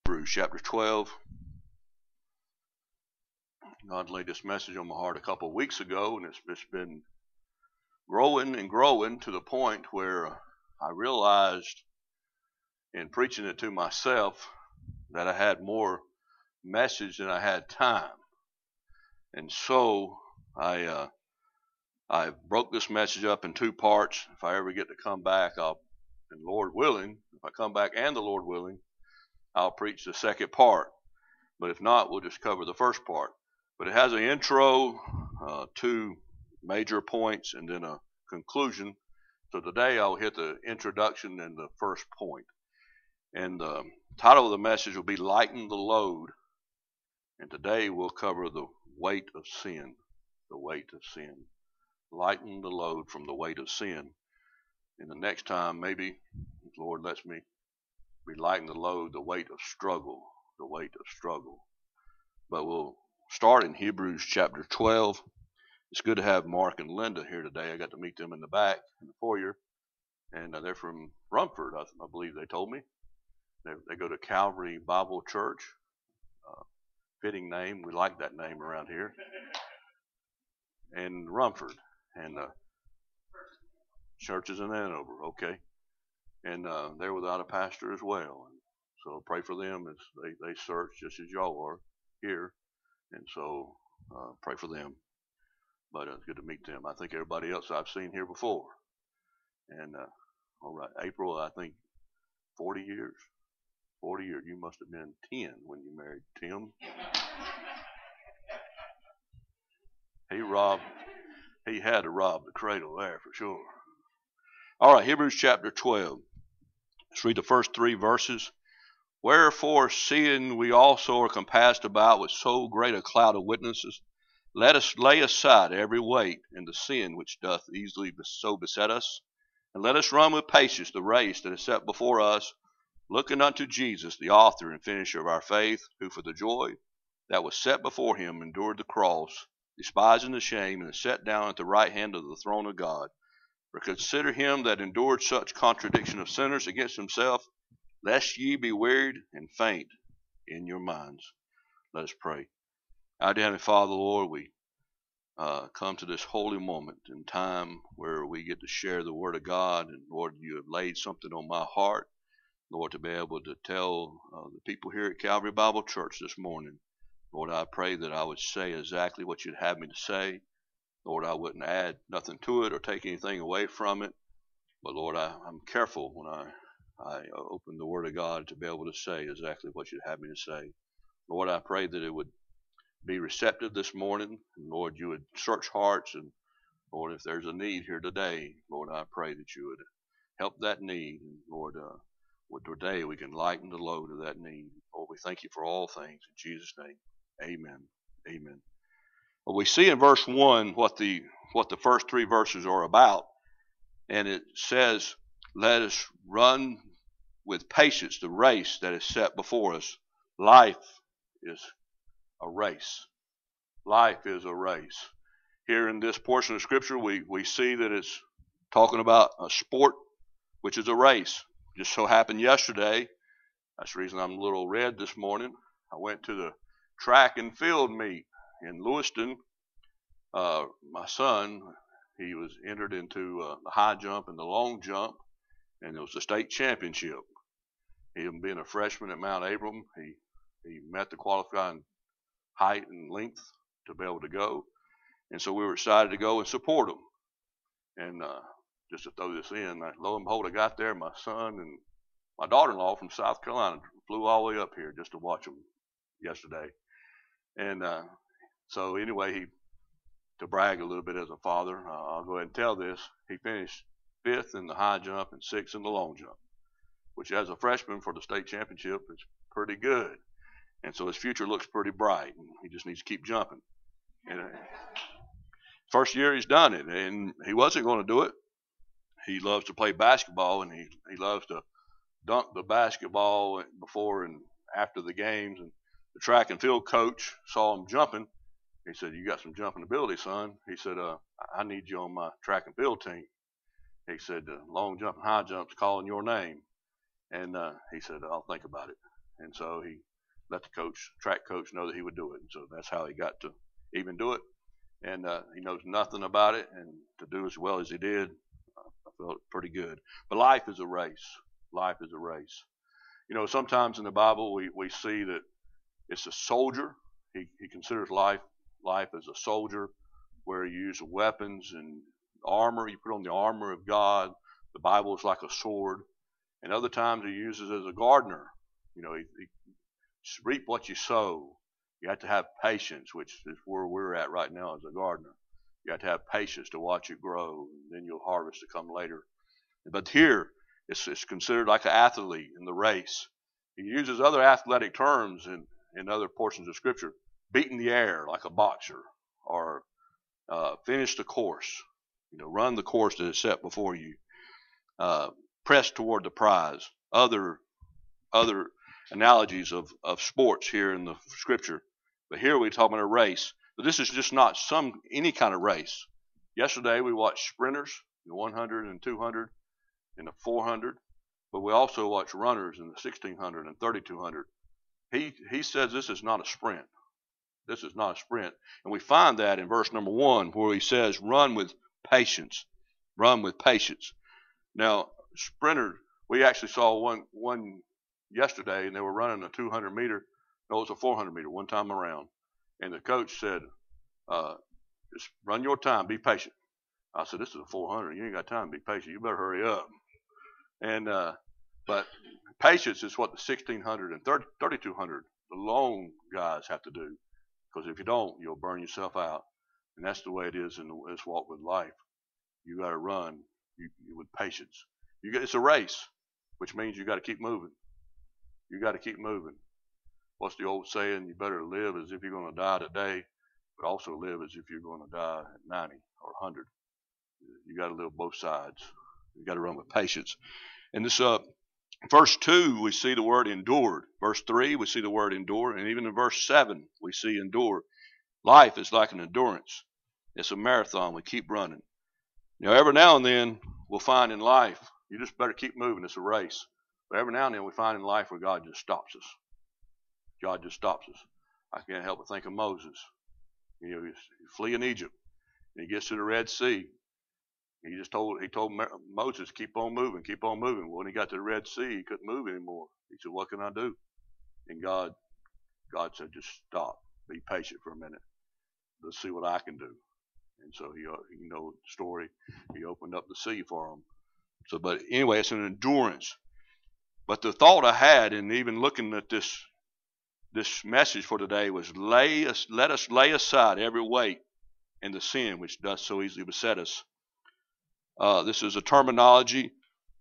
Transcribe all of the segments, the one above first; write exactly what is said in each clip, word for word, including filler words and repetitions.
Hebrews chapter twelve. God laid this message on my heart a couple of weeks ago, and it's, it's been growing and growing to the point where I realized in preaching it to myself that I had more message than I had time. And so I uh, I broke this message up in two parts. If I ever get to come back, I'll, and Lord willing, if I come back and the Lord willing, I'll preach the second part. But if not, we'll just cover the first part. But it has an intro, uh, two major points, and then a conclusion. So today I'll hit the introduction and the first point. And the title of the message will be Lighten the Load. And today we'll cover the weight of sin. The weight of sin. Lighten the load from the weight of sin. And the next time, maybe, if the Lord lets me, we lighten the load, the weight of struggle. The weight of struggle. But we'll start in Hebrews chapter twelve. It's good to have Mark and Linda here today. I got to meet them in the back, in the foyer. And uh, they're from Rumford, I, I believe they told me. They, they go to Calvary Bible Church. Uh, fitting name. We like that name around here. And Rumford. And uh, churches in Hanover. Okay. And uh, they're without a pastor as well. And so pray for them as they, they search just as y'all are here. And so uh, pray for them. But uh, it's good to meet them. I think everybody else I've seen here before. And uh, all right, April, I think forty years. forty years. You must have been ten when you married Tim. He robbed, he had to rob the cradle there for sure. All right, Hebrews chapter twelve. Let's read the first three verses. Wherefore, seeing we also are compassed about with so great a cloud of witnesses, let us lay aside every weight and the sin which doth easily so beset us, and let us run with patience the race that is set before us, looking unto Jesus, the author and finisher of our faith, who for the joy that was set before him endured the cross, despising the shame, and is set down at the right hand of the throne of God. For consider him that endured such contradiction of sinners against himself, lest ye be wearied and faint in your minds. Let us pray. Our dear Heavenly Father, Lord, we uh, come to this holy moment in time where we get to share the Word of God. And Lord, you have laid something on my heart, Lord, to be able to tell uh, the people here at Calvary Bible Church this morning. Lord, I pray that I would say exactly what you'd have me to say. Lord, I wouldn't add nothing to it or take anything away from it. But Lord, I, I'm careful when I I open the Word of God to be able to say exactly what you'd have me to say. Lord, I pray that it would be receptive this morning. And Lord, you would search hearts. And Lord, if there's a need here today, Lord, I pray that you would help that need. And Lord, uh, with today we can lighten the load of that need. Lord, we thank you for all things. In Jesus' name, amen. Amen. Well, we see in verse one what the what the first three verses are about. And it says, let us run with patience the race that is set before us. Life is a race. Life is a race. Here in this portion of Scripture, we, we see that it's talking about a sport, which is a race. Just so happened yesterday, that's the reason I'm a little red this morning, I went to the track and field meet in Lewiston. Uh, my son, he was entered into uh, the high jump and the long jump, and it was the state championship. He, being a freshman at Mount Abram, he, he met the qualifying height and length to be able to go. And so we were excited to go and support him. And uh, just to throw this in, lo and behold, I got there, my son and my daughter-in-law from South Carolina flew all the way up here just to watch him yesterday. And uh, so anyway, he to brag a little bit as a father, uh, I'll go ahead and tell this. He finished fifth in the high jump and sixth in the long jump, which as a freshman for the state championship is pretty good. And so his future looks pretty bright. And he just needs to keep jumping. And uh, first year he's done it, and he wasn't going to do it. He loves to play basketball, and he, he loves to dunk the basketball before and after the games. And the track and field coach saw him jumping. He said, you got some jumping ability, son. He said, uh, I need you on my track and field team. He said, uh, long jump and high jump's calling your name. And uh, he said, I'll think about it. And so he let the coach, track coach, know that he would do it. And so that's how he got to even do it. And uh, he knows nothing about it, and to do as well as he did, I felt pretty good. But life is a race. Life is a race. You know, sometimes in the Bible we, we see that it's a soldier. He, he considers life life as a soldier, where you use weapons and armor. You put on the armor of God. The Bible is like a sword. And other times he uses it as a gardener. You know, he, he reap what you sow. You have to have patience, which is where we're at right now as a gardener. You have to have patience to watch it grow, and then you'll harvest to come later. But here, it's, it's considered like an athlete in the race. He uses other athletic terms in, in other portions of Scripture. Beating the air like a boxer, or uh, finish the course. You know, run the course that is set before you. Uh, press toward the prize. Other other analogies of, of sports here in the Scripture. But here we're talking about a race. But this is just not some any kind of race. Yesterday we watched sprinters, the one hundred and two hundred and the four hundred. But we also watched runners in the sixteen hundred and thirty-two hundred. He, he says this is not a sprint. This is not a sprint. And we find that in verse number one, where he says, run with patience. Run with patience. Now, sprinter, we actually saw one one yesterday, and they were running a two hundred meter. No, it was a four hundred meter one time around. And the coach said, uh, just run your time, be patient. I said, this is a four hundred. You ain't got time to be patient. You better hurry up. And uh, But patience is what the sixteen hundred and thirty-two hundred, the long guys, have to do. Because if you don't, you'll burn yourself out. And that's the way it is in this walk with life. You got to run you, you, with patience. You get, it's a race, which means you got to keep moving. You got to keep moving. What's the old saying? You better live as if you're going to die today, but also live as if you're going to die at ninety or one hundred. You got to live both sides. You got to run with patience. And this uh, verse two, we see the word endured. Verse three, we see the word endure. And even in verse seven, we see endure. Life is like an endurance. It's a marathon. We keep running. You know, every now and then we'll find in life, you just better keep moving. It's a race. But every now and then we find in life where God just stops us. God just stops us. I can't help but think of Moses. You know, he's fleeing Egypt. And he gets to the Red Sea. He just told he told Moses, keep on moving, keep on moving. Well, when he got to the Red Sea, he couldn't move anymore. He said, what can I do? And God, God said, just stop. Be patient for a minute. Let's see what I can do. And so he, you know, the story. He opened up the sea for him. So, but anyway, it's an endurance. But the thought I had, in even looking at this, this message for today, was lay us, let us lay aside every weight and the sin which does so easily beset us. Uh, this is a terminology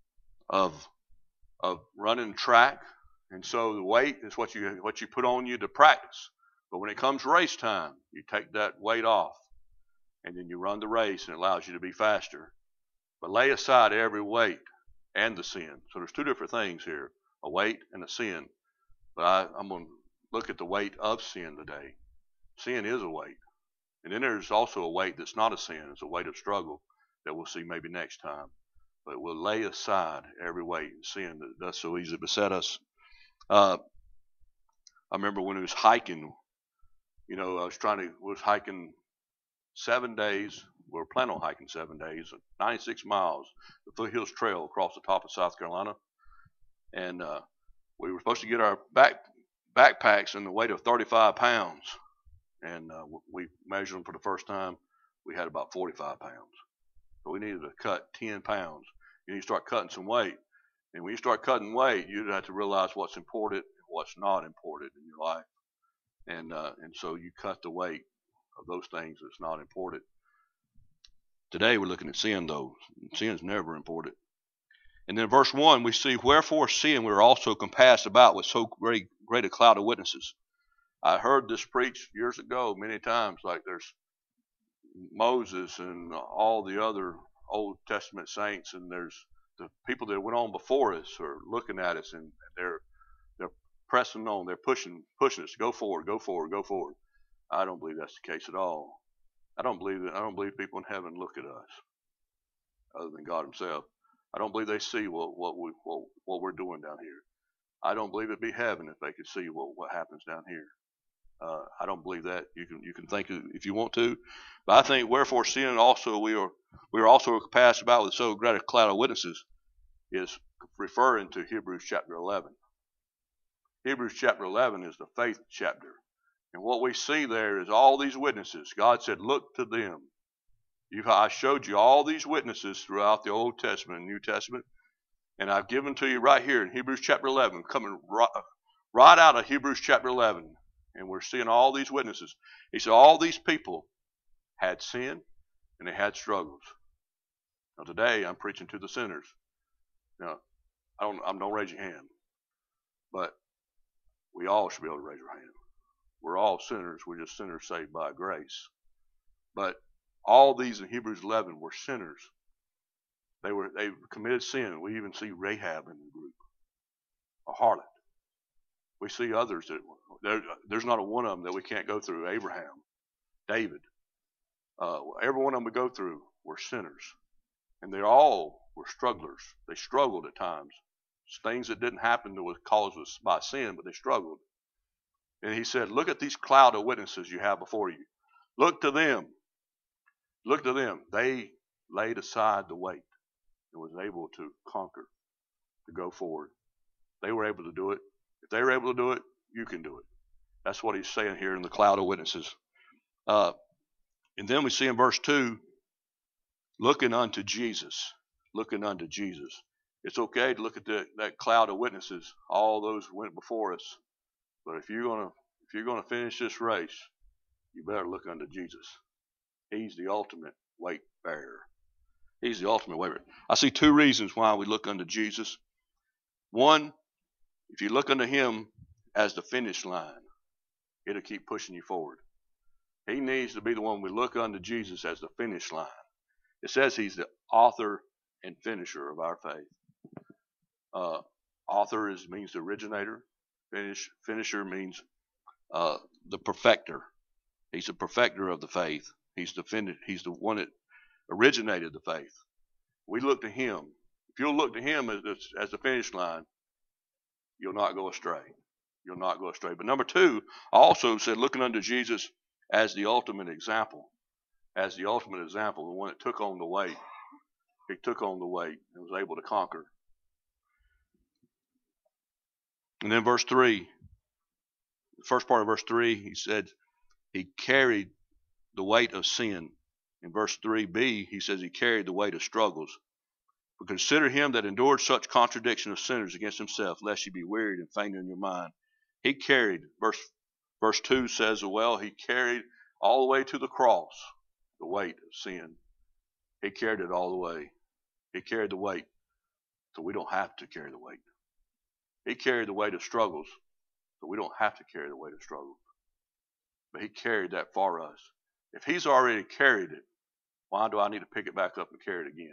of of running track, and so the weight is what you what you put on you to practice. But when it comes race time, you take that weight off, and then you run the race, and it allows you to be faster. But lay aside every weight and the sin. So there's two different things here: a weight and a sin. But I, I'm going to look at the weight of sin today. Sin is a weight, and then there's also a weight that's not a sin. It's a weight of struggle that we'll see maybe next time. But we'll lay aside every weight and sin that does so easily beset us. Uh, I remember when I was hiking, you know, I was trying to, was hiking seven days. We were planning on hiking seven days, ninety-six miles, the Foothills Trail across the top of South Carolina. And uh, we were supposed to get our back backpacks in the weight of thirty-five pounds. And uh, we measured them for the first time. We had about forty-five pounds. So we needed to cut ten pounds. You need to start cutting some weight. And when you start cutting weight, you have to realize what's important and what's not important in your life. And uh, and so you cut the weight of those things that's not important. Today we're looking at sin, though. Sin is never important. And then verse one, we see, wherefore sin we are also compassed about with so great, great a cloud of witnesses. I heard this preached years ago many times, like there's Moses and all the other Old Testament saints, and there's the people that went on before us are looking at us, and they're they're pressing on, they're pushing pushing us, go forward, go forward, go forward. I don't believe that's the case at all. I don't believe that. I don't believe people in heaven look at us, other than God Himself. I don't believe they see what what we what, what we're doing down here. I don't believe it'd be heaven if they could see what, what happens down here. Uh, I don't believe that. You can you can think if you want to, but I think wherefore seeing also we are we are also compassed about with so great a cloud of witnesses is referring to Hebrews chapter eleven. Hebrews chapter eleven is the faith chapter, and what we see there is all these witnesses. God said, "Look to them." You've, I showed you all these witnesses throughout the Old Testament and New Testament, and I've given to you right here in Hebrews chapter eleven, coming right, right out of Hebrews chapter eleven. And we're seeing all these witnesses. He said all these people had sin and they had struggles. Now today I'm preaching to the sinners. Now I don't, I don't raise your hand, but we all should be able to raise our hand. We're all sinners. We're just sinners saved by grace. But all these in Hebrews eleven were sinners. They were they committed sin. We even see Rahab in the group, a harlot. We see others that there, there's not a one of them that we can't go through. Abraham, David, uh, every one of them we go through were sinners, and they all were strugglers. They struggled at times. Things that didn't happen that was caused by sin, but they struggled. And he said, "Look at these cloud of witnesses you have before you. Look to them. Look to them. They laid aside the weight and was able to conquer, to go forward. They were able to do it. If they were able to do it, you can do it." That's what he's saying here in the cloud of witnesses. Uh, and then we see in verse two, looking unto Jesus. Looking unto Jesus. It's okay to look at the, that cloud of witnesses. All those went before us. But if you're gonna if you're gonna finish this race, you better look unto Jesus. He's the ultimate weight bearer. He's the ultimate weight bearer. I see two reasons why we look unto Jesus. One, if you look unto him as the finish line, it'll keep pushing you forward. He needs to be the one we look unto Jesus as the finish line. It says he's the author and finisher of our faith. Uh, author is means the originator. Finish finisher means uh, the perfecter. He's the perfecter of the faith. He's the fin- He's the one that originated the faith. We look to him. If you'll look to him as, as the finish line, you'll not go astray. You'll not go astray. But number two, I also said looking unto Jesus as the ultimate example. As the ultimate example, the one that took on the weight. He took on the weight and was able to conquer. And then verse three, the first part of verse three, he said he carried the weight of sin. In verse three b, he says he carried the weight of struggles. But consider him that endured such contradiction of sinners against himself, lest ye be wearied and faint in your mind. He carried, verse, verse two says, well, he carried all the way to the cross the weight of sin. He carried it all the way. He carried the weight, so we don't have to carry the weight. He carried the weight of struggles, so we don't have to carry the weight of struggles. But he carried that for us. If he's already carried it, why do I need to pick it back up and carry it again?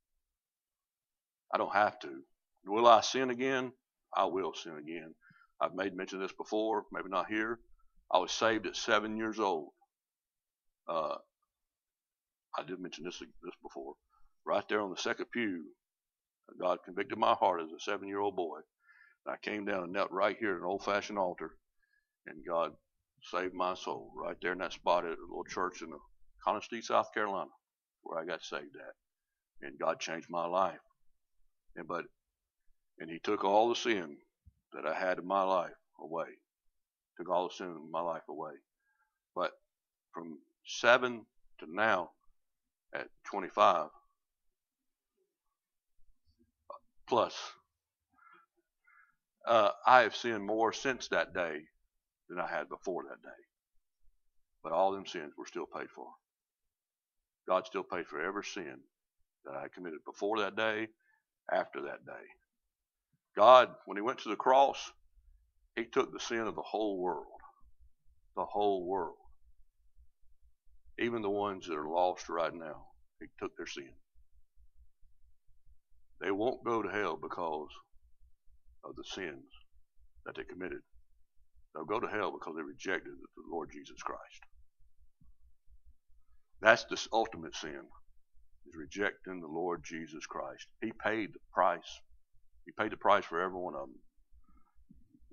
I don't have to. Will I sin again? I will sin again. I've made mention of this before, maybe not here. I was saved at seven years old. Uh, I did mention this, this before. Right there on the second pew, God convicted my heart as a seven-year-old boy. I came down and knelt right here at an old-fashioned altar, and God saved my soul right there in that spot at a little church in Conestee, South Carolina, where I got saved at. And God changed my life. And but and he took all the sin that I had in my life away. Took all the sin in my life away. But from seven to now, at twenty-five plus, uh, I have sinned more since that day than I had before that day. But all them sins were still paid for. God still paid for every sin that I committed before that day, after that day. God, when he went to the cross, he took the sin of the whole world. The whole world. Even the ones that are lost right now, he took their sin. They won't go to hell because of the sins that they committed. They'll go to hell because they rejected the Lord Jesus Christ. That's the ultimate sin, is rejecting the Lord Jesus Christ. He paid the price. He paid the price for every one of them.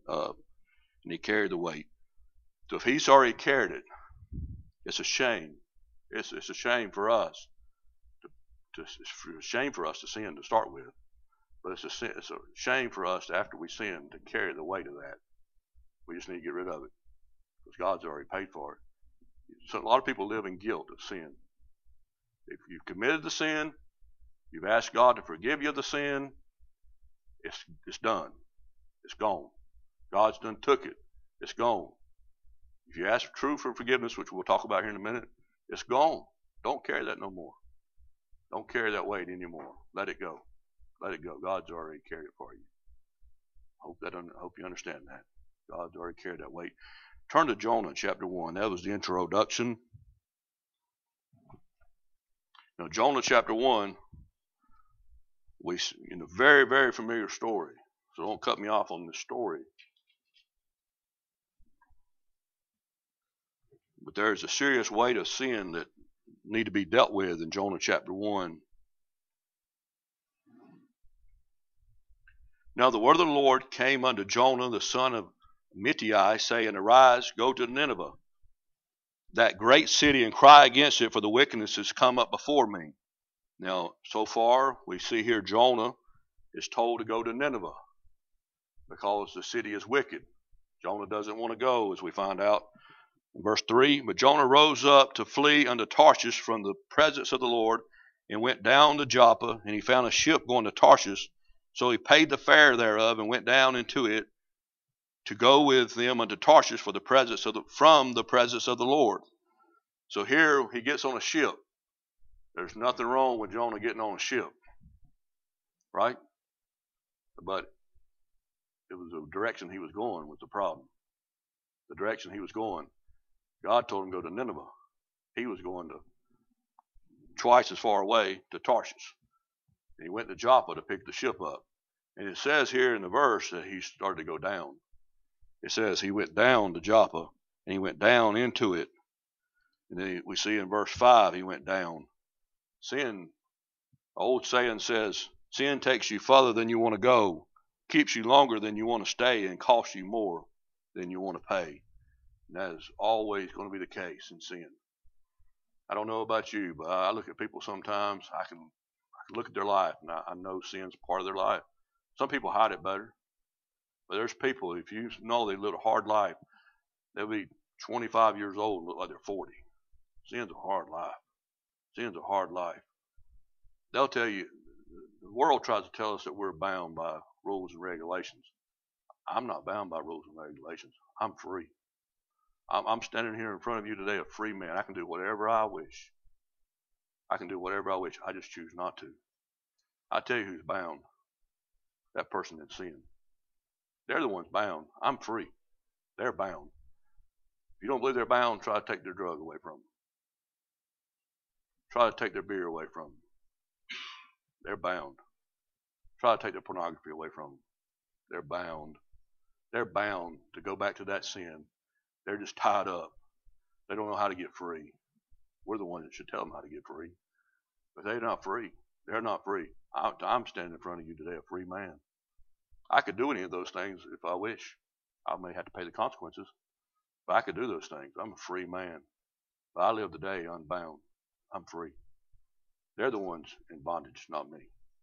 Uh, and he carried the weight. So if he's already carried it, it's a shame. It's, it's a shame for us. To, to, it's a shame for us to sin to start with. But it's a, it's a shame for us to, after we sin, to carry the weight of that. We just need to get rid of it because God's already paid for it. So a lot of people live in guilt of sin. If you've committed the sin, you've asked God to forgive you of the sin, it's, it's done. It's gone. God's done took it. It's gone. If you ask true for forgiveness, which we'll talk about here in a minute, it's gone. Don't carry that no more. Don't carry that weight anymore. Let it go. Let it go. God's already carried it for you. Hope that. Hope you understand that. God's already carried that weight. Turn to Jonah chapter one. That was the introduction. Now Jonah chapter one, we in a very very familiar story. So don't cut me off on this story. But there's a serious weight of sin that need to be dealt with in Jonah chapter one. Now the word of the Lord came unto Jonah the son of Amittai, saying, Arise, go to Nineveh, that great city, and cry against it, for the wickedness has come up before me. Now, so far, we see here Jonah is told to go to Nineveh because the city is wicked. Jonah doesn't want to go, as we find out in verse three. But Jonah rose up to flee unto Tarshish from the presence of the Lord, and went down to Joppa, and he found a ship going to Tarshish. So he paid the fare thereof, and went down into it to go with them unto Tarshish for the presence of the, from the presence of the Lord. So here he gets on a ship. There's nothing wrong with Jonah getting on a ship, right? But it was the direction he was going was the problem. The direction he was going, God told him to go to Nineveh. He was going to twice as far away to Tarshish. And he went to Joppa to pick the ship up. And it says here in the verse that he started to go down. It says he went down to Joppa, and he went down into it. And then we see in verse five, he went down. Sin, old saying says, sin takes you further than you want to go, keeps you longer than you want to stay, and costs you more than you want to pay. And that is always going to be the case in sin. I don't know about you, but I look at people sometimes, I can, I can look at their life, and I, I know sin's part of their life. Some people hide it better. But there's people, if you know they live a hard life, they'll be twenty-five years old and look like they're forty. Sin's a hard life. Sin's a hard life. They'll tell you, the world tries to tell us that we're bound by rules and regulations. I'm not bound by rules and regulations. I'm free. I'm, I'm standing here in front of you today a free man. I can do whatever I wish. I can do whatever I wish. I just choose not to. I tell you who's bound. That person in sin. They're the ones bound. I'm free. They're bound. If you don't believe they're bound, try to take their drug away from them. Try to take their beer away from them. They're bound. Try to take their pornography away from them. They're bound. They're bound to go back to that sin. They're just tied up. They don't know how to get free. We're the ones that should tell them how to get free. But they're not free. They're not free. I'm standing in front of you today a free man. I could do any of those things if I wish. I may have to pay the consequences, but I could do those things. I'm a free man. But I live today unbound. I'm free. They're the ones in bondage, not me.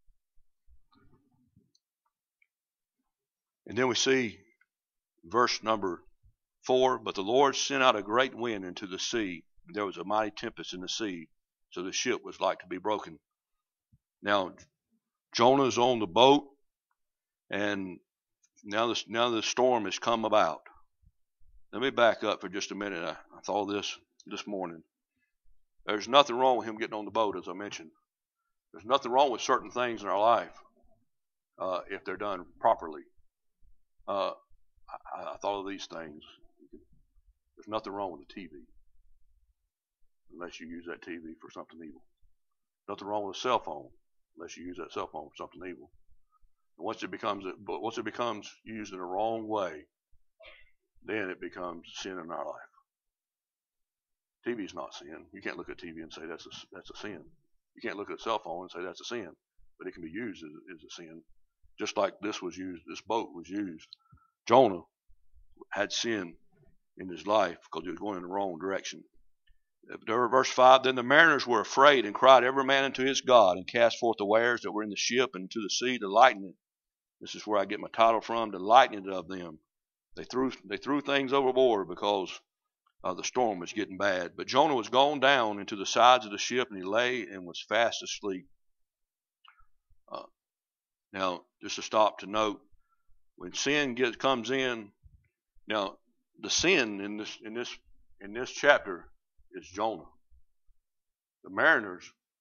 And then we see verse number four, but the Lord sent out a great wind into the sea. There was a mighty tempest in the sea, so the ship was like to be broken. Now, Jonah's on the boat, and now this now the storm has come about. Let me back up for just a minute. I, I thought of this this morning. There's nothing wrong with him getting on the boat, as I mentioned. There's nothing wrong with certain things in our life uh, if they're done properly. Uh, I, I thought of these things. There's nothing wrong with the T V unless you use that T V for something evil. Nothing wrong with a cell phone unless you use that cell phone for something evil. And once it becomes, once it becomes used in the wrong way, then it becomes sin in our life. T V is not sin. You can't look at T V and say that's a, that's a sin. You can't look at a cell phone and say that's a sin, but it can be used as, as a sin, just like this was used. This boat was used. Jonah had sin in his life because he was going in the wrong direction. Verse five, then the mariners were afraid and cried every man unto his God and cast forth the wares that were in the ship into the sea to lighten it. This is where I get my title from, to lighten it of them. They threw, they threw things overboard because uh, the storm was getting bad. But Jonah was gone down into the sides of the ship, and he lay and was fast asleep. Uh, now, just to stop to note, when sin gets, comes in, now the sin in this in this in this chapter is Jonah. The mariners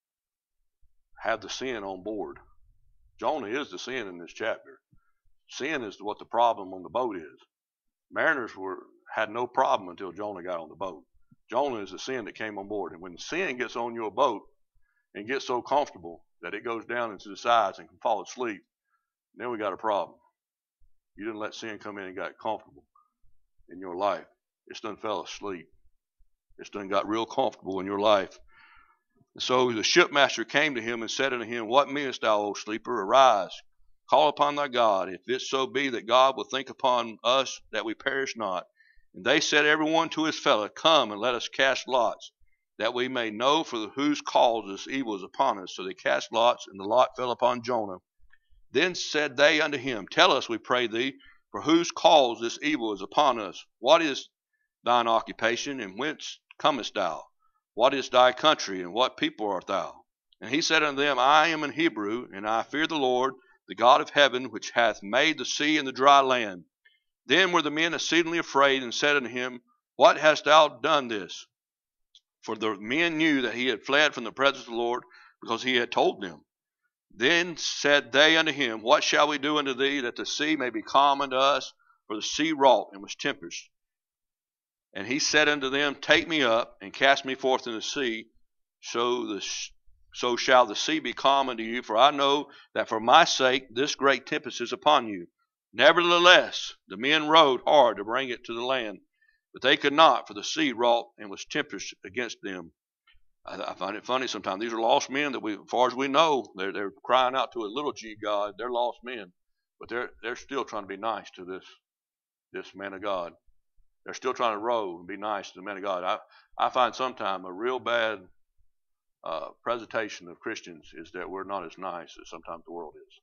have the sin on board. Jonah is the sin in this chapter. Sin is what the problem on the boat is. Mariners were had no problem until Jonah got on the boat. Jonah is the sin that came on board. And when the sin gets on your boat and gets so comfortable that it goes down into the sides and can fall asleep, then we got a problem. You didn't let sin come in and got comfortable in your life. It's done fell asleep. It's done got real comfortable in your life. And so the shipmaster came to him and said unto him, what meanest thou, O sleeper? Arise, call upon thy God, if it so be that God will think upon us that we perish not. And they said every one to his fellow, come and let us cast lots, that we may know for whose cause this evil is upon us. So they cast lots, and the lot fell upon Jonah. Then said they unto him, tell us, we pray thee, for whose cause this evil is upon us. What is thine occupation, and whence comest thou? What is thy country, and what people art thou? And he said unto them, I am an Hebrew, and I fear the Lord, the God of heaven, which hath made the sea and the dry land. Then were the men exceedingly afraid, and said unto him, what hast thou done this? For the men knew that he had fled from the presence of the Lord, because he had told them. Then said they unto him, what shall we do unto thee, that the sea may be calm unto us? For the sea wrought and was tempest. And he said unto them, take me up, and cast me forth in the sea, so the so shall the sea be calm unto you, for I know that for my sake this great tempest is upon you. Nevertheless, the men rowed hard to bring it to the land, but they could not, for the sea wrought and was tempest against them. I, I find it funny sometimes. These are lost men that we, as far as we know, they're, they're crying out to a little g God. They're lost men, but they're they're still trying to be nice to this this man of God. They're still trying to row and be nice to the man of God. I, I find sometimes a real bad uh, presentation of Christians is that we're not as nice as sometimes the world is.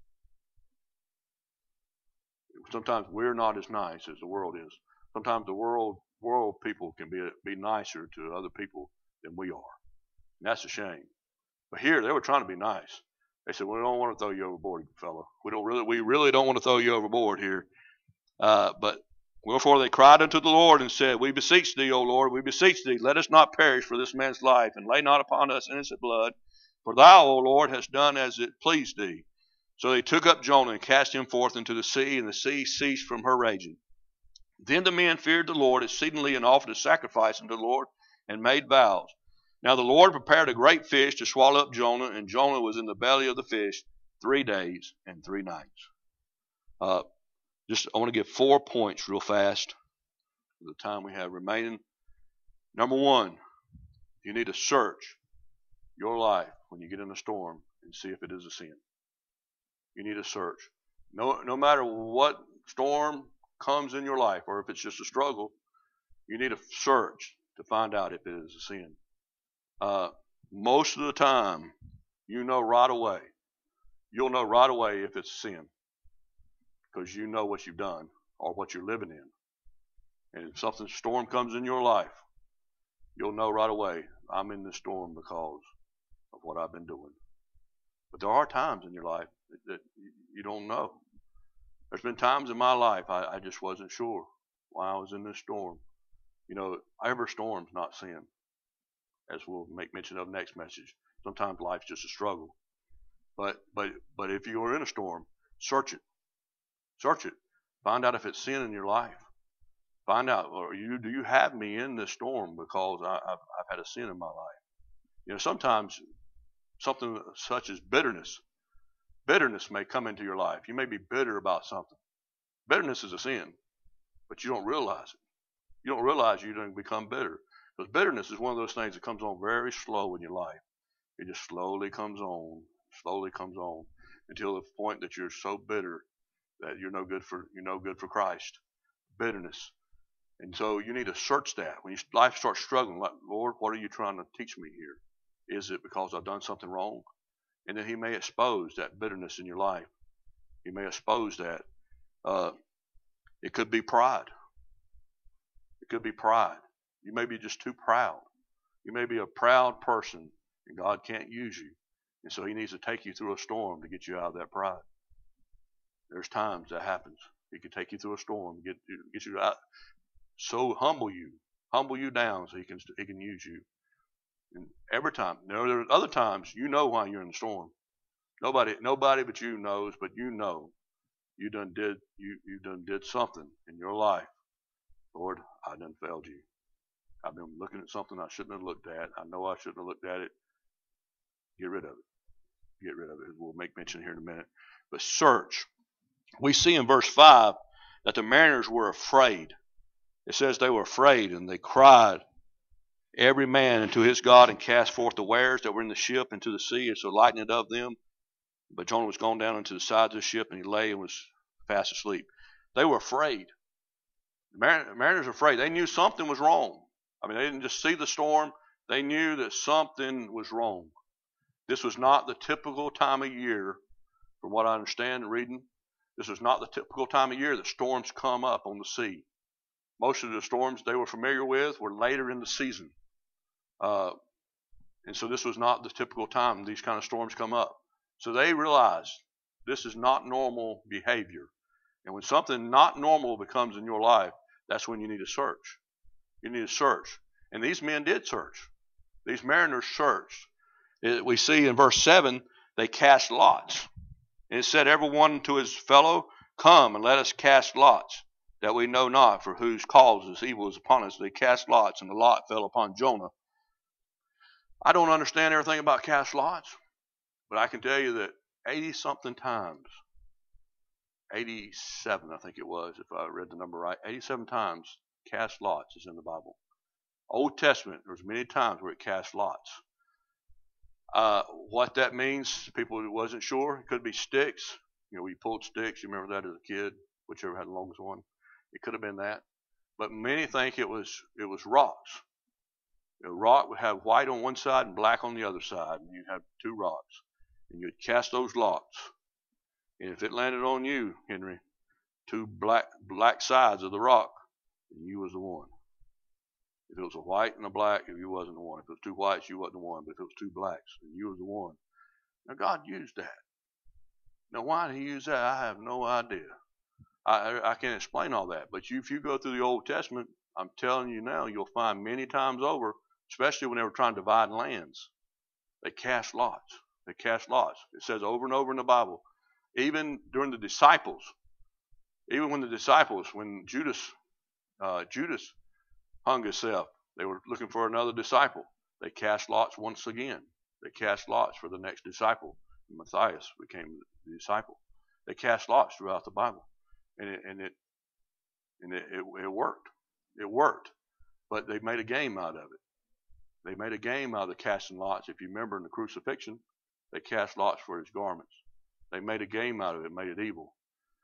Sometimes we're not as nice as the world is. Sometimes the world world people can be be nicer to other people than we are. And that's a shame. But here they were trying to be nice. They said, "We don't want to throw you overboard, fella. We don't really we really don't want to throw you overboard here." Uh, but wherefore they cried unto the Lord and said, we beseech thee, O Lord, we beseech thee, let us not perish for this man's life, and lay not upon us innocent blood. For thou, O Lord, hast done as it pleased thee. So they took up Jonah and cast him forth into the sea, and the sea ceased from her raging. Then the men feared the Lord exceedingly, and offered a sacrifice unto the Lord, and made vows. Now the Lord prepared a great fish to swallow up Jonah, and Jonah was in the belly of the fish three days and three nights. Uh, Just I want to give four points real fast for the time we have remaining. Number one, you need to search your life when you get in a storm and see if it is a sin. You need to search. No, no matter what storm comes in your life, or if it's just a struggle, you need to search to find out if it is a sin. Uh, most of the time, you know right away. You'll know right away if it's a sin, because you know what you've done or what you're living in. And if something storm comes in your life, you'll know right away, I'm in this storm because of what I've been doing. But there are times in your life that, that you don't know. There's been times in my life I, I just wasn't sure why I was in this storm. You know, every storm's not sin, as we'll make mention of next message. Sometimes life's just a struggle. But but but if you're in a storm, search it. Search it. Find out if it's sin in your life. Find out, or you do you have me in this storm because I, I've, I've had a sin in my life. You know, sometimes something such as bitterness. Bitterness may come into your life. You may be bitter about something. Bitterness is a sin, but you don't realize it. You don't realize you don't become bitter. Because bitterness is one of those things that comes on very slow in your life. It just slowly comes on, slowly comes on, until the point that you're so bitter that you're no good for you're no good for Christ. Bitterness. And so you need to search that. When your life starts struggling, like, Lord, what are you trying to teach me here? Is it because I've done something wrong? And then he may expose that bitterness in your life. He may expose that. Uh, it could be pride. It could be pride. You may be just too proud. You may be a proud person, and God can't use you. And so he needs to take you through a storm to get you out of that pride. There's times that happens. He can take you through a storm, get you, get you out, so humble you, humble you down, so he can he can use you. And every time, there are other times you know why you're in the storm. Nobody, nobody but you knows, but you know, you done did you you done did something in your life. Lord, I done failed you. I've been looking at something I shouldn't have looked at. I know I shouldn't have looked at it. Get rid of it. Get rid of it. We'll make mention here in a minute. But search. We see in verse five that the mariners were afraid. It says they were afraid, and they cried, every man unto his God, and cast forth the wares that were in the ship into the sea, and so lightened it of them. But Jonah was gone down into the sides of the ship, and he lay and was fast asleep. They were afraid. The mariners were afraid. They knew something was wrong. I mean, they didn't just see the storm. They knew that something was wrong. This was not the typical time of year, from what I understand reading. This was not the typical time of year that storms come up on the sea. Most of the storms they were familiar with were later in the season. Uh, and so this was not the typical time these kind of storms come up. So they realized this is not normal behavior. And when something not normal becomes in your life, that's when you need to search. You need to search. And these men did search. These mariners searched. It, we see in verse seven, they cast lots. And it said, every one to his fellow, come and let us cast lots, that we know not for whose cause this evil is upon us. They cast lots, and the lot fell upon Jonah. I don't understand everything about cast lots, but I can tell you that eighty-something times, eighty-seven I think it was, if I read the number right, eighty-seven times cast lots is in the Bible. Old Testament, there's many times where it cast lots. Uh, what that means, people who wasn't sure, it could be sticks. You know, we pulled sticks. You remember that as a kid, whichever had the longest one. It could have been that. But many think it was it was rocks. A rock would have white on one side and black on the other side, and you'd have two rocks. And you'd cast those lots. And if it landed on you, Henry, two black black sides of the rock, then you was the one. If it was a white and a black, you wasn't the one. If it was two whites, you wasn't the one. But if it was two blacks, then you was the one. Now God used that. Now why did he use that? I have no idea. I, I can't explain all that. But you, if you go through the Old Testament, I'm telling you now, you'll find many times over, especially when they were trying to divide lands, they cast lots. They cast lots. It says over and over in the Bible. Even during the disciples, even when the disciples, when Judas, uh, Judas hung himself, they were looking for another disciple. They cast lots once again. They cast lots for the next disciple. Matthias became the disciple. They cast lots throughout the Bible, and it and it and it, it, it worked. It worked, but they made a game out of it. They made a game out of the casting lots. If you remember in the crucifixion, they cast lots for his garments. They made a game out of it, made it evil.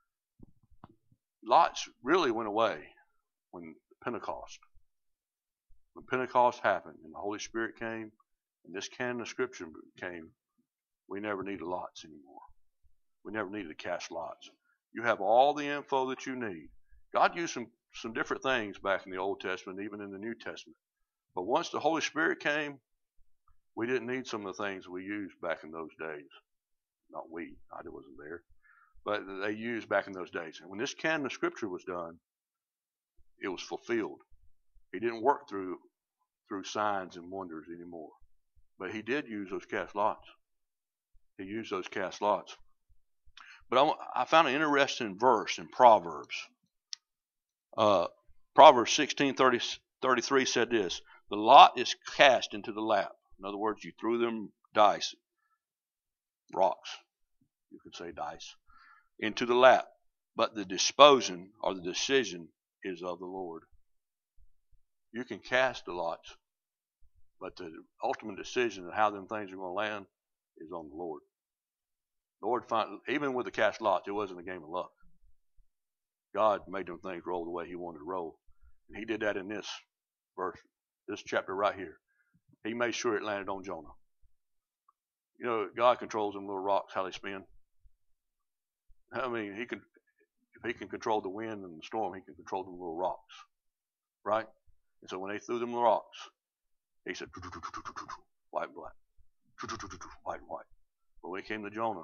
Lots really went away when Pentecost. When Pentecost happened and the Holy Spirit came and this canon of Scripture came, we never needed lots anymore. We never needed to cast lots. You have all the info that you need. God used some, some different things back in the Old Testament, even in the New Testament. But once the Holy Spirit came, we didn't need some of the things we used back in those days. Not we, I wasn't there. But they used back in those days. And when this canon of Scripture was done, it was fulfilled. He didn't work through through signs and wonders anymore. But he did use those cast lots. He used those cast lots. But I, I found an interesting verse in Proverbs. Uh, Proverbs sixteen thirty, thirty-three said this: the lot is cast into the lap. In other words, you threw them dice, rocks, you could say dice, into the lap. But the disposing or the decision is of the Lord. You can cast the lots, but the ultimate decision of how them things are going to land is on the Lord. Lord, find, even with the cast lots, it wasn't a game of luck. God made them things roll the way he wanted to roll. And he did that in this verse, this chapter right here. He made sure it landed on Jonah. You know, God controls them little rocks, how they spin. I mean, he can, if he can control the wind and the storm, he can control them little rocks, right? And so when they threw them rocks, he said, white and black, white and white. But when it came to Jonah,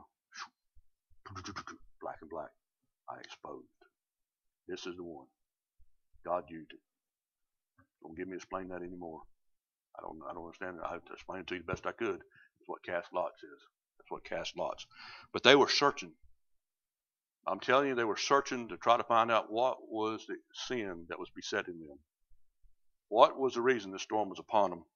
black and black, I exposed. This is the one. God used it. Don't give me to explain that anymore. I don't I don't understand it. I have to explain it to you the best I could. That's what cast lots is. That's what cast lots. But they were searching. I'm telling you, they were searching to try to find out what was the sin that was besetting them. What was the reason this storm was upon them?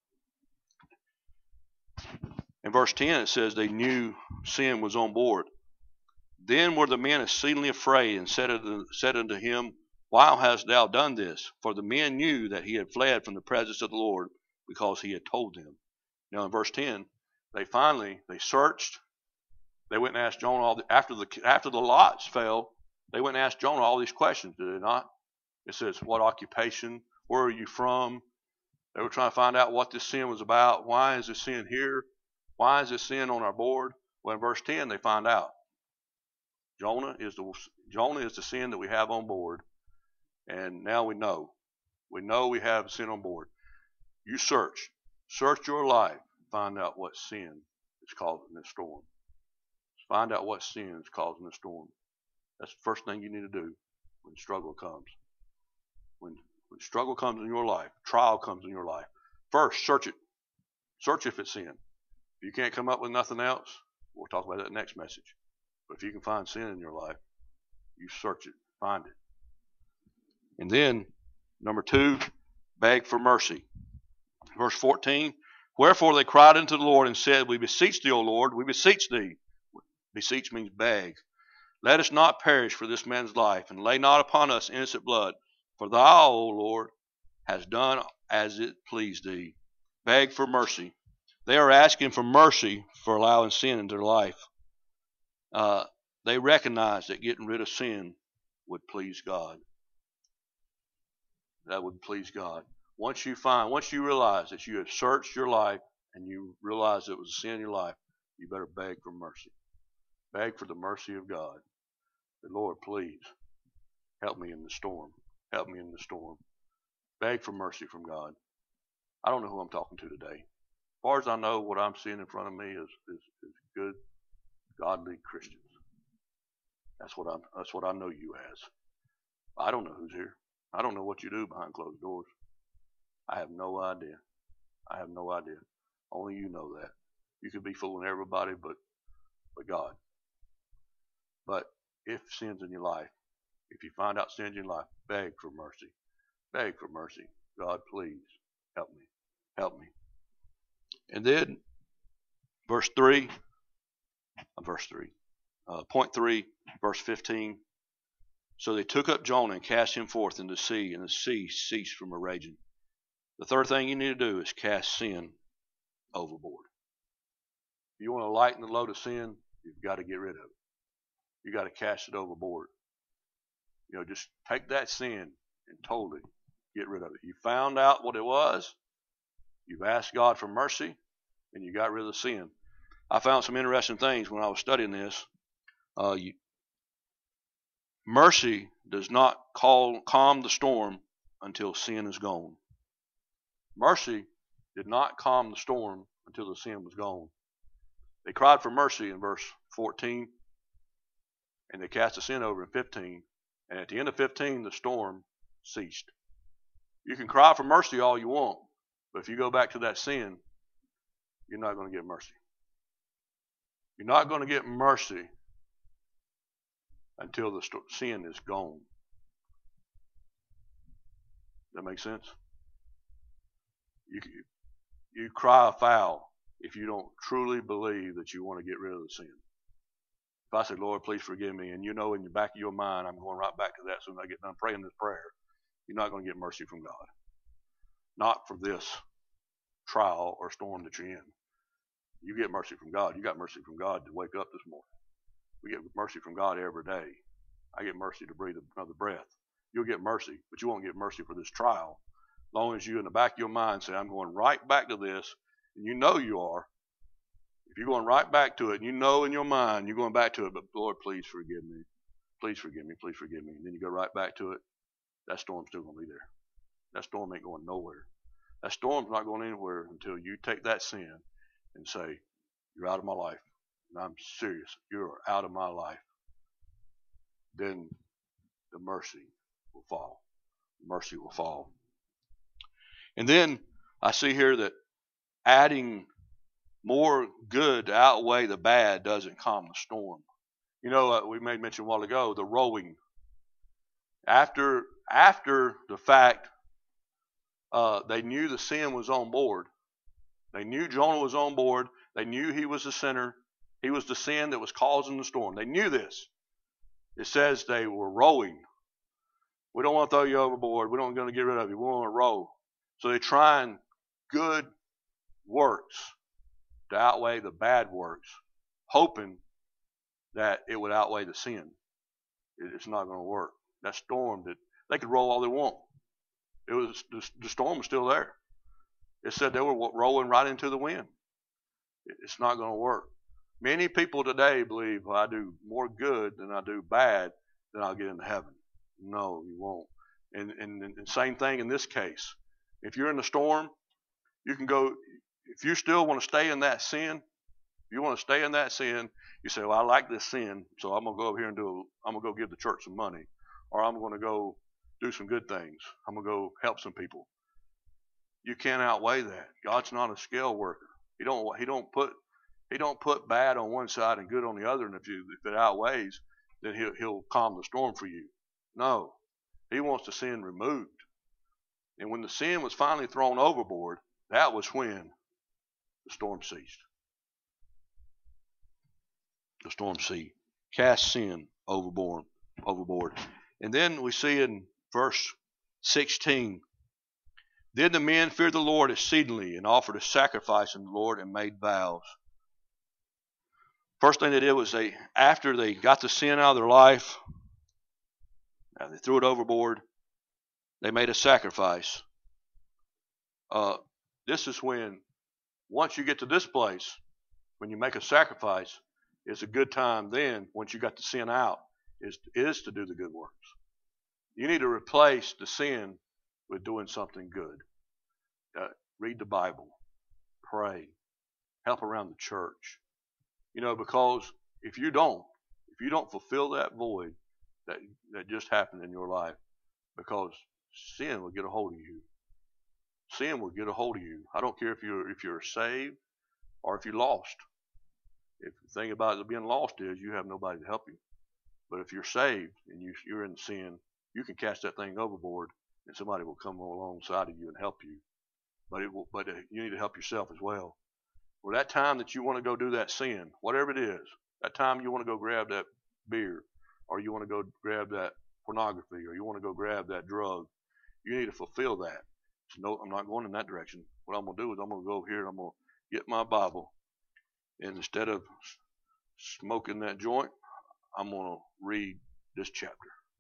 In verse ten it says they knew sin was on board. Then were the men exceedingly afraid and said unto, said unto him, Why hast thou done this? For the men knew that he had fled from the presence of the Lord, because he had told them. Now in verse ten, they finally, they searched. They went and asked Jonah, all the, after the after the lots fell, they went and asked Jonah all these questions, did they not? It says, what occupation? Where are you from? They were trying to find out what this sin was about. Why is this sin here? Why is this sin on our board? Well, in verse ten, they find out. Jonah is the Jonah is the sin that we have on board, and now we know. We know we have sin on board. You search, search your life, find out what sin is causing this storm. Find out what sin is causing the storm. That's the first thing you need to do when struggle comes. When when struggle comes in your life, trial comes in your life. First, search it. Search if it's sin. If you can't come up with nothing else, we'll talk about that in the next message. But if you can find sin in your life, you search it, find it. And then, number two, beg for mercy. Verse fourteen, Wherefore they cried unto the Lord and said, We beseech thee, O Lord, we beseech thee. Beseech means beg. Let us not perish for this man's life, and lay not upon us innocent blood. For thou, O Lord, hast done as it pleased thee. Beg for mercy. They are asking for mercy for allowing sin into their life. Uh, they recognize that getting rid of sin would please God. That would please God. Once you find, once you realize that you have searched your life and you realize it was a sin in your life, you better beg for mercy. Beg for the mercy of God. The Lord, please help me in the storm. Help me in the storm. Beg for mercy from God. I don't know who I'm talking to today. As far as I know, what I'm seeing in front of me is, is, is good, godly Christians. That's what I'm. That's what I know you as. I don't know who's here. I don't know what you do behind closed doors. I have no idea. I have no idea. Only you know that. You could be fooling everybody, but but God. But if sin's in your life, if you find out sin's in your life, beg for mercy. Beg for mercy. God, please help me. Help me. And then, verse three, uh, verse three, uh, point three, verse fifteen. So they took up Jonah and cast him forth into the sea, and the sea ceased from a raging. The third thing you need to do is cast sin overboard. If you want to lighten the load of sin, you've got to get rid of it. You got to cast it overboard. You know, just take that sin and totally get rid of it. You found out what it was. You've asked God for mercy, and you got rid of the sin. I found some interesting things when I was studying this. Uh, you, mercy does not call, calm the storm until sin is gone. Mercy did not calm the storm until the sin was gone. They cried for mercy in verse fourteen, and they cast the sin over in fifteen. And at the end of fifteen, the storm ceased. You can cry for mercy all you want, but if you go back to that sin, you're not going to get mercy. You're not going to get mercy until the sin is gone. Does that make sense? You, you cry foul if you don't truly believe that you want to get rid of the sin. If I say, Lord, please forgive me, and you know in the back of your mind, I'm going right back to that as soon as I get done praying this prayer, you're not going to get mercy from God. Not for this trial or storm that you're in. You get mercy from God. You got mercy from God to wake up this morning. We get mercy from God every day. I get mercy to breathe another breath. you'll get mercy, but you won't get mercy for this trial. As long as you in the back of your mind say, I'm going right back to this, and you know you are. If you're going right back to it, and you know in your mind you're going back to it, but Lord, please forgive me. Please forgive me. Please forgive me. And then you go right back to it, that storm's still going to be there. That storm ain't going nowhere. That storm's not going anywhere until you take that sin and say, you're out of my life. And I'm serious. You're out of my life. Then the mercy will fall. Mercy will fall. And then I see here that adding more good to outweigh the bad doesn't calm the storm. You know, uh, we made mention a while ago, the rowing. After, after the fact, uh, they knew the sin was on board. They knew Jonah was on board. They knew he was the sinner. He was the sin that was causing the storm. They knew this. It says they were rowing. We don't want to throw you overboard. We don't want to get rid of you. We want to row. So they're trying good works to outweigh the bad works, hoping that it would outweigh the sin. It's not going to work. That storm, that they could roll all they want. It was the, the storm was still there. It said they were rolling right into the wind. It's not going to work. Many people today believe, well, I do more good than I do bad, then I'll get into heaven. No, you won't. And, and, and same thing in this case. If you're in the storm, you can go, if you still want to stay in that sin, if you want to stay in that sin, you say, well, I like this sin, so I'm going to go over here and do, I'm going to go give the church some money, or I'm going to go do some good things. I'm going to go help some people. You can't outweigh that. God's not a scale worker. He don't, he don't put, he don't put bad on one side and good on the other, and if, you, if it outweighs, then he'll, he'll calm the storm for you. No, he wants the sin removed. And when the sin was finally thrown overboard, that was when the storm ceased. The storm ceased. Cast sin overboard. overboard. And then we see in verse sixteen, then the men feared the Lord exceedingly and offered a sacrifice unto the Lord and made vows. First thing they did was they, after they got the sin out of their life, they threw it overboard, they made a sacrifice. Uh, this is when, once you get to this place, when you make a sacrifice, it's a good time then, once you got the sin out, is, is to do the good works. You need to replace the sin with doing something good. Uh, read the Bible. Pray. Help around the church. You know, because if you don't, if you don't fulfill that void that, that just happened in your life, because sin will get a hold of you. Sin will get a hold of you. I don't care if you're if you're saved or if you're lost. If the thing about being lost is you have nobody to help you. But if you're saved and you, you're in sin, you can cast that thing overboard and somebody will come alongside of you and help you. But it will, but you need to help yourself as well. For that time that you want to go do that sin, whatever it is, that time you want to go grab that beer, or you want to go grab that pornography, or you want to go grab that drug, you need to fulfill that. So no, I'm not going in that direction. What I'm going to do is I'm going to go over here and I'm going to get my Bible, and instead of smoking that joint, I'm going to read this chapter.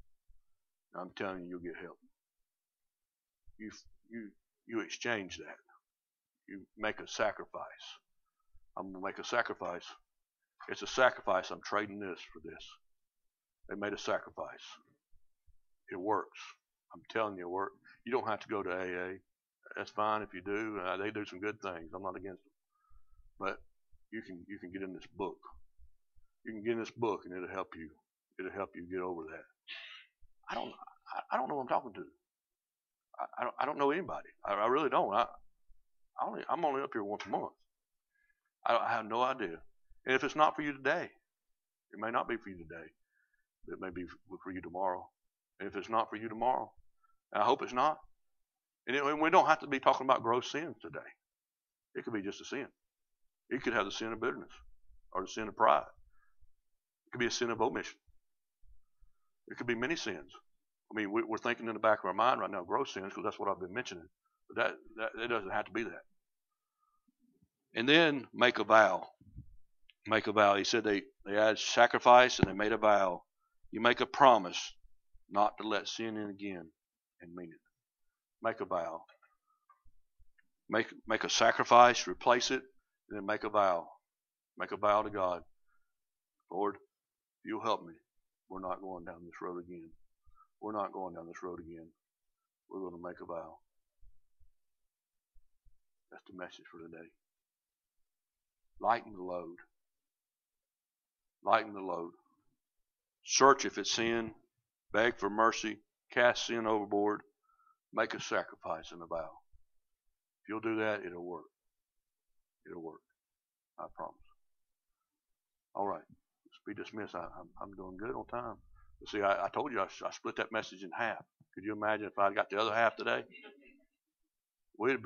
I'm telling you, you'll get help. You you you exchange that. You make a sacrifice. I'm going to make a sacrifice. It's a sacrifice. I'm trading this for this. They made a sacrifice. It works. I'm telling you, it works. You don't have to go to A A. That's fine if you do. Uh, they do some good things. I'm not against them. But you can you can get in this book. You can get in this book, and it'll help you. It'll help you get over that. I don't I, I don't know who I'm talking to. I, I don't I don't know anybody. I, I really don't. I, I only I'm only up here once a month. I, I have no idea. And if it's not for you today, it may not be for you today. But it may be for you tomorrow. And if it's not for you tomorrow, and I hope it's not. And, it, and we don't have to be talking about gross sins today. It could be just a sin. You could have the sin of bitterness or the sin of pride. It could be a sin of omission. It could be many sins. I mean, we, we're thinking in the back of our mind right now, gross sins, because that's what I've been mentioning. But that, that it doesn't have to be that. And then make a vow. Make a vow. He said they, they had sacrifice and they made a vow. You make a promise not to let sin in again and mean it. Make a vow. Make, make a sacrifice, replace it, and then make a vow. Make a vow to God. Lord, if you'll help me, we're not going down this road again. We're not going down this road again. We're going to make a vow. That's the message for today. Lighten the load. Lighten the load. Search if it's sin. Beg for mercy. Cast sin overboard. Make a sacrifice and a vow. If you'll do that, it'll work. It'll work. I promise. All right. Let's be dismissed. I, I'm, I'm doing good on time. See, I, I told you I, I split that message in half. Could you imagine if I got the other half today? We'd have been